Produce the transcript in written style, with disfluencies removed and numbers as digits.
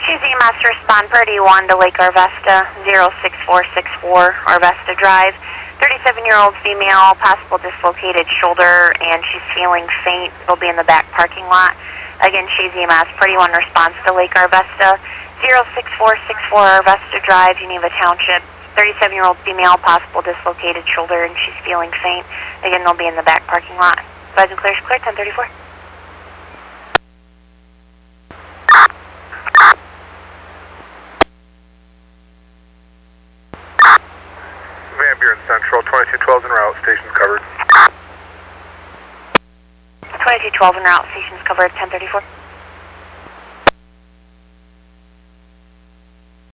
Choosing Master Respond Purdy 1 to Lake Arvesta, 06464 Arvesta Drive. 37-year-old female, possible dislocated shoulder, and she's feeling faint. It'll be in the back parking lot. Again, she's EMS, Purdy 1 response to Lake Arvesta, 06464 Arvesta Drive, Geneva Township. 37-year-old female, possible dislocated shoulder, and she's feeling faint. Again, they'll be in the back parking lot. Advise and clear, clear, 1034. Van Buren Central, 2212 en route, station's covered. 2212 en route, station's covered, 1034.